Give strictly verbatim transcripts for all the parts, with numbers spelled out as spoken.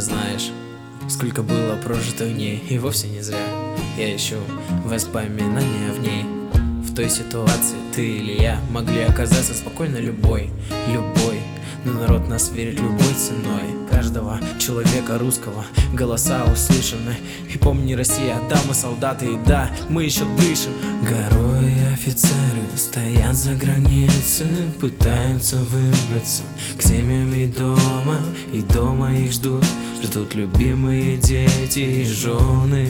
Знаешь, сколько было прожитых дней, и вовсе не зря я ищу воспоминания в ней. В той ситуации ты или я могли оказаться спокойно любой, любой. Но народ нас верит любой ценой. Каждого человека русского голоса услышаны. И помни, Россия, да, мы солдаты, и да, мы еще дышим. Горой офицеры стоят за границей, пытаются выбраться к семьям и дома. И дома их ждут, ждут любимые дети и жены.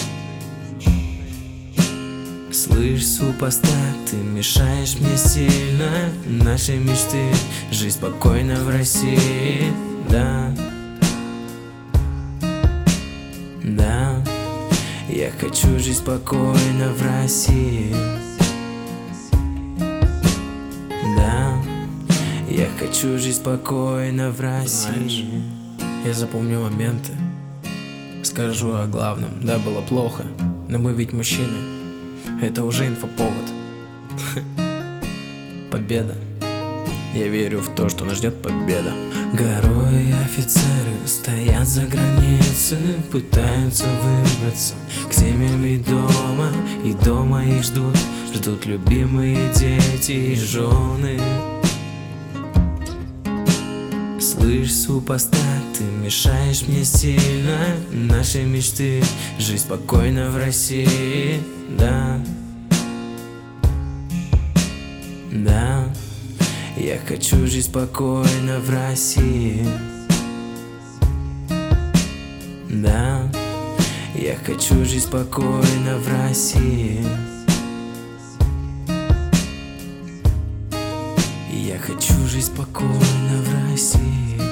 Слышь, супостат, ты мешаешь мне сильно. Наши мечты, жизнь спокойна в России. Да, да, я хочу жить спокойно в России. Да, я хочу жить спокойно в России. Знаешь, я запомню моменты, скажу о главном. Да, было плохо, но мы ведь мужчины. Это уже инфоповод. Победа. Я верю в то, что нас ждет победа. Горой офицеры стоят за границей, пытаются выбраться к семьям и дома. И дома их ждут, ждут любимые дети и жены. Слышь, супостат, ты мешаешь мне сильно. Наши мечты, жизнь спокойна в России. Да, да, я хочу жить спокойно в России. Да, я хочу жить спокойно в России. Я хочу жить спокойно в России.